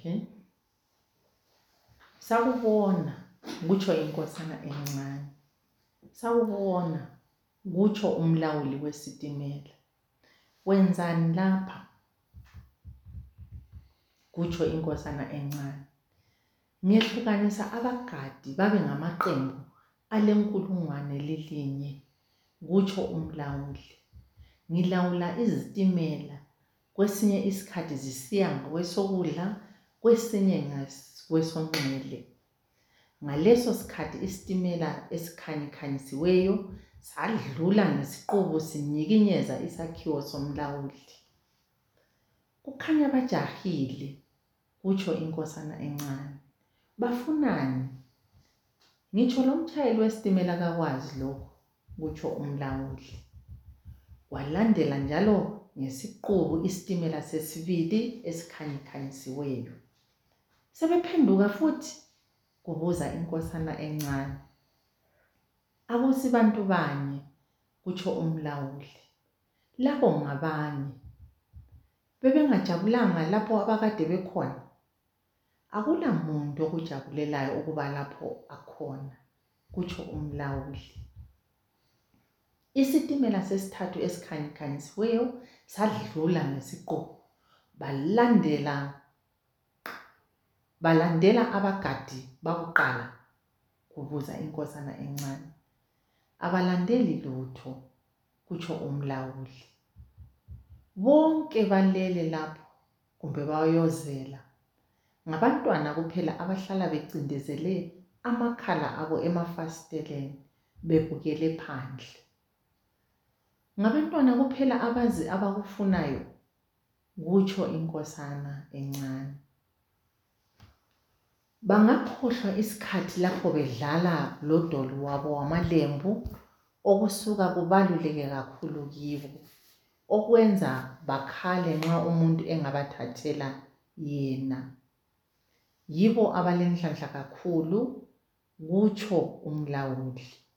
Okay. Sawubona, kutsho inkosana encane. Sawubona, kutsho umlawuli wesitimela. Wenzani lapha? Kutsho inkosana encane. Ngiyehlukanisa abagadi babe ngamaqembu ale1,000, kutsho umlawuli. Ngilawula izitimela, kwesinye isikhathi zisiya ngokwesokudla, kwesinye kwesonxele. Ngaleso sikhathi isitimela esikhanyikhanyisiweyo sadlula ngesiqubu sinyikinyeza isakhiwo somlawuli. Kukhanya bajahile, kutsho inkosana encane. Bafunani? Ngitsho lo mtshayeli wesitimela kakwazi lokho, kutsho umlawuli. Walandela njalo ngesiqubu isitimela sesibili esikhanyikhanyisiweyo. Sebephenduka futhi? Kubuza inkosana encane. Akusibantu banye, kutsho umlawuli. Labo ngabanye. Bebengajabulanga lapho abakade bekhona? Akula muntu okujabulelayo ukuba lapho akhona, kutsho umlawuli. Isitimela sesithathu esikhanyikhanyisiweyo sadlula ngesiqubu. Balandela abagadi bakuqala, kubuza inkosana encane. Abalandeli lutho, kutsho umlawuli. Bonke balele lapho kumbe bayozela. Ngabantwana kuphela abahlala becindezele amakhala abo emafasiteleni bebukele phandle. Ngabantwana kuphela abazi abakufunayo, kutsho inkosana encane. Bangakhohlwa isikhathi lapho bedlala lodoli wabo wamalembu okusuka kubaluleke kakhulu kibo, okwenza bakhale nxa umuntu engabathathela yena. Yibo abalenhlanhla kakhulu, kutsho umlawuli.